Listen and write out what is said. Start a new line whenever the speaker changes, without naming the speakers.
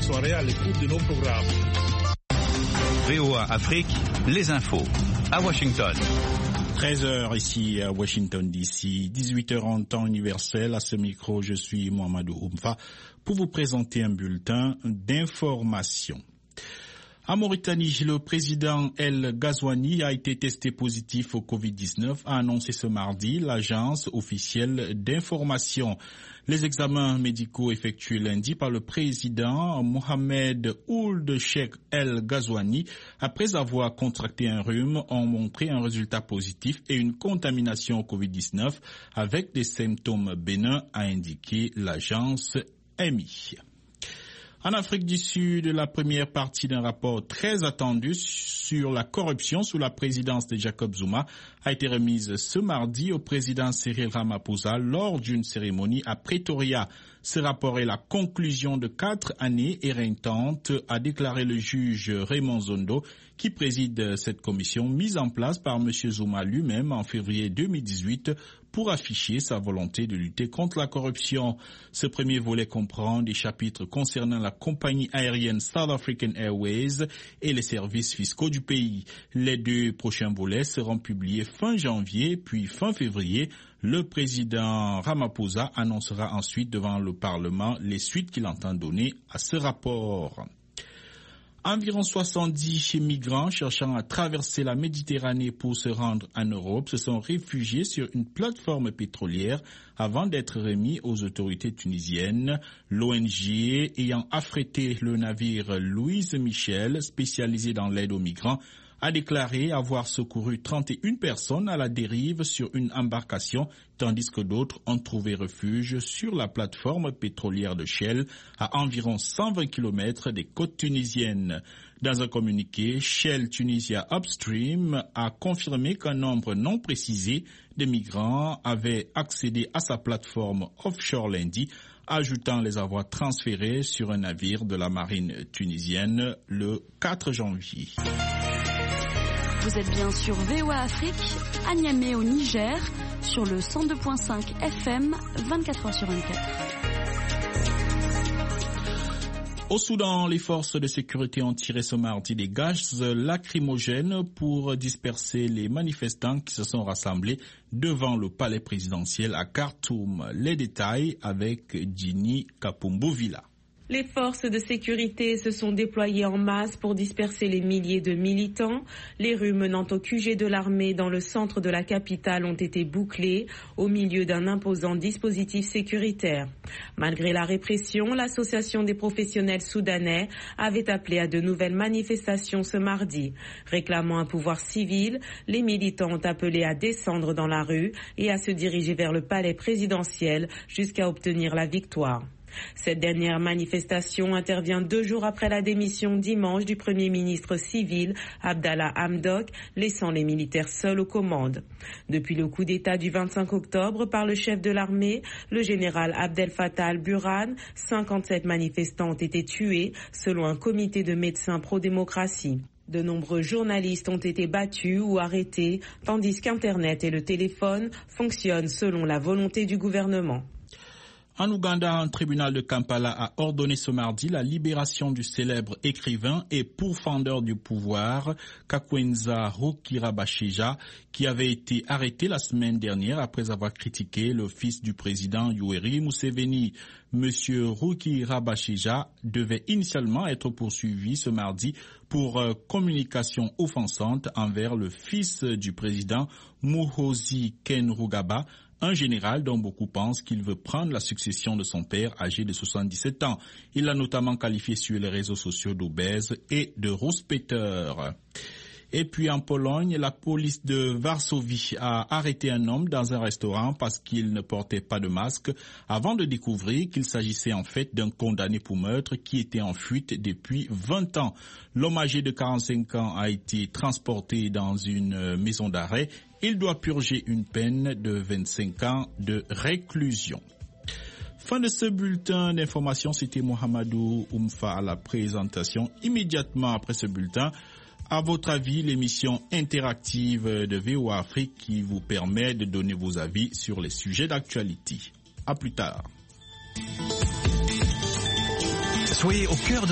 soirée à l'écoute de nos programmes.
VOA Afrique, les infos, à Washington.
13h ici à Washington DC, 18h en temps universel. À ce micro, je suis Mohamedou Oumfa pour vous présenter un bulletin d'information. En Mauritanie, le président El Ghazouani a été testé positif au Covid-19, a annoncé ce mardi l'agence officielle d'information. Les examens médicaux effectués lundi par le président Mohamed Ould Cheikh El Ghazouani, après avoir contracté un rhume, ont montré un résultat positif et une contamination au Covid-19 avec des symptômes bénins, a indiqué l'agence EMI. En Afrique du Sud, la première partie d'un rapport très attendu sur la corruption sous la présidence de Jacob Zuma a été remise ce mardi au président Cyril Ramaphosa lors d'une cérémonie à Pretoria. Ce rapport est la conclusion de 4 années éreintantes, a déclaré le juge Raymond Zondo, qui préside cette commission mise en place par M. Zuma lui-même en février 2018 pour afficher sa volonté de lutter contre la corruption. Ce premier volet comprend des chapitres concernant la compagnie aérienne South African Airways et les services fiscaux du pays. Les 2 prochains volets seront publiés fin janvier puis fin février. Le président Ramaphosa annoncera ensuite devant le Parlement les suites qu'il entend donner à ce rapport. Environ 70 migrants cherchant à traverser la Méditerranée pour se rendre en Europe se sont réfugiés sur une plateforme pétrolière avant d'être remis aux autorités tunisiennes. L'ONG ayant affrété le navire Louise Michel, spécialisé dans l'aide aux migrants, a déclaré avoir secouru 31 personnes à la dérive sur une embarcation, tandis que d'autres ont trouvé refuge sur la plateforme pétrolière de Shell, à environ 120 km des côtes tunisiennes. Dans un communiqué, Shell Tunisia Upstream a confirmé qu'un nombre non précisé de migrants avait accédé à sa plateforme offshore lundi, ajoutant les avoir transférés sur un navire de la marine tunisienne le 4 janvier.
Vous êtes bien sur VOA Afrique, à Niamey au Niger, sur le 102.5 FM, 24h sur 24.
Au Soudan, les forces de sécurité ont tiré ce mardi des gaz lacrymogènes pour disperser les manifestants qui se sont rassemblés devant le palais présidentiel à Khartoum. Les détails avec Dini Kapumbovila.
Les forces de sécurité se sont déployées en masse pour disperser les milliers de militants. Les rues menant au QG de l'armée dans le centre de la capitale ont été bouclées au milieu d'un imposant dispositif sécuritaire. Malgré la répression, l'association des professionnels soudanais avait appelé à de nouvelles manifestations ce mardi. Réclamant un pouvoir civil, les militants ont appelé à descendre dans la rue et à se diriger vers le palais présidentiel jusqu'à obtenir la victoire. Cette dernière manifestation intervient 2 jours après la démission dimanche du Premier ministre civil Abdallah Hamdok, laissant les militaires seuls aux commandes. Depuis le coup d'État du 25 octobre par le chef de l'armée, le général Abdel Fattah al-Burhan, 57 manifestants ont été tués selon un comité de médecins pro-démocratie. De nombreux journalistes ont été battus ou arrêtés, tandis qu'Internet et le téléphone fonctionnent selon la volonté du gouvernement.
En Ouganda, un tribunal de Kampala a ordonné ce mardi la libération du célèbre écrivain et pourfendeur du pouvoir Kakwenza Rukirabashija, qui avait été arrêté la semaine dernière après avoir critiqué le fils du président Yoweri Museveni. Monsieur Rukirabashija devait initialement être poursuivi ce mardi pour communication offensante envers le fils du président Muhoozi Kainerugaba, un général dont beaucoup pensent qu'il veut prendre la succession de son père âgé de 77 ans. Il l'a notamment qualifié sur les réseaux sociaux d'obèse et de rouspéteur. Et puis en Pologne, la police de Varsovie a arrêté un homme dans un restaurant parce qu'il ne portait pas de masque avant de découvrir qu'il s'agissait en fait d'un condamné pour meurtre qui était en fuite depuis 20 ans. L'homme âgé de 45 ans a été transporté dans une maison d'arrêt. Il doit purger une peine de 25 ans de réclusion. Fin de ce bulletin d'information, c'était Mohamedou Oumfa à la présentation. Immédiatement après ce bulletin, à votre avis, l'émission interactive de VOA Afrique qui vous permet de donner vos avis sur les sujets d'actualité. À plus tard.
Soyez au cœur de